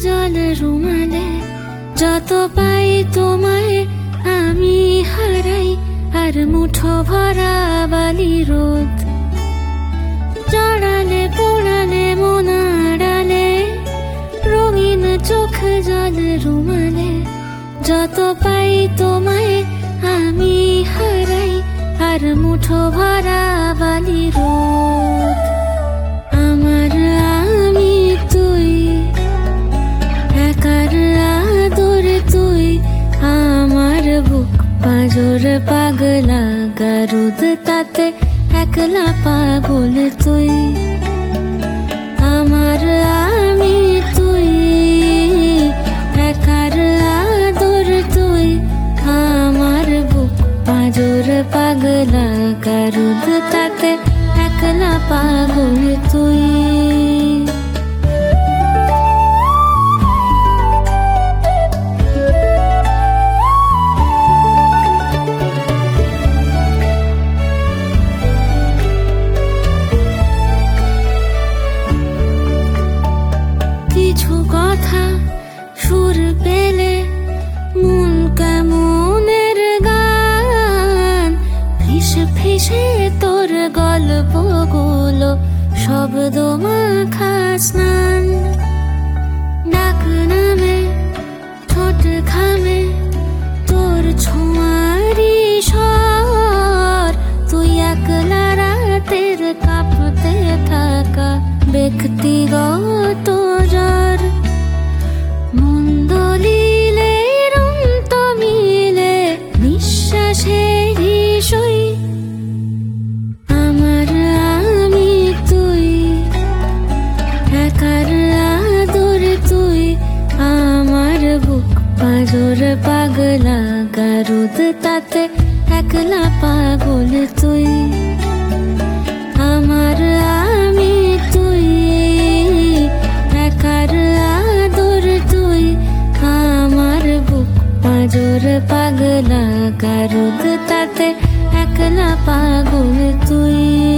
জল রুমালে, যত পাই তোমায় আমি হারাই। আর মুঠো ভরা বালি রোদ, জড়ালে পোড়ালে মন আড়ালে, রঙিন চোখ জল রুমালে, যত পাই তোমায় আমি হারাই। আর মুঠো ভরা বালি রোদ, আমার আমি তুই, একার আদর তুই, আমার বুক পাঁজর পাগলা গারুদ, তাতে একলা পাগল তুই। আমার আমি তুই, একার আদর তুই, আমার বুক পাঁজর পাগলা গারুদ, তাতে একলা পাগল তুই। কিছু কথা সুর পেলে মন কেমনের গান, ফিসে ফিসে তোর গল্পগুলো শব্দ মাখা স্নান। ডাক নামে ঠোঁট খামে তোর ছোঁয়ারি স্বর, তুই একলা রাতের কাঁপতে থাকা ব্যক্তিগত জ্বর। মন দলিলে রন্ত মিলে নিঃশ্বাসেরই সই, আমার আমি তুই, একার আদর তুই, আমার বুক পাঁজর পাগলা গারুদ, তাতে একলা পাগল তুই। আমার আমি তুই, একার আদর তুই, আমার বুক পাঁজর পাগলা গারুদ, তাতে একলা পাগল তুই।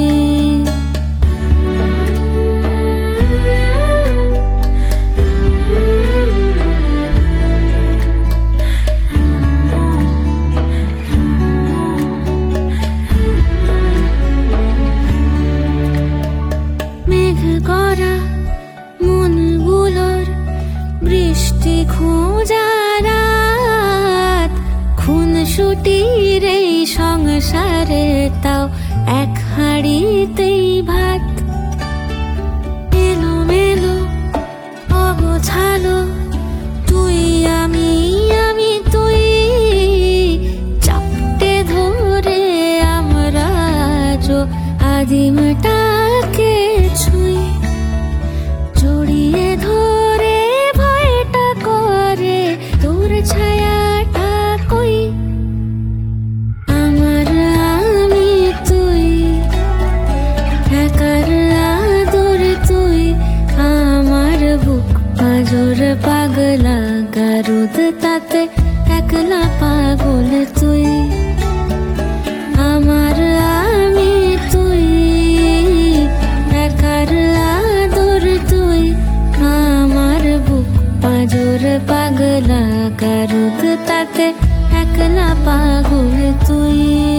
মেঘ করা মনগুলোর বৃষ্টি খোঁজা রাত, খুন ছুটির এই সংসারে তাও এক হাঁড়িতেই ভাত। এলো মেলো অগোছালো তুই আমি আমি তুই, চাপটে ধরে আমরা আদিমটাকে ছুঁই। জড়িয়ে ধরে ভয়টা করে তোর ছায়াটা কই, আমার আমি তুই, একার আদর তুই, আমার বুক পাঁজর পাগলা গারুদ, তাতে একলা পাগল তুই। আমার আমি তুই, একার আদর তুই, আমার বুক পাঁজর পাগলা গারুদ, তাতে একলা পাগল তুই।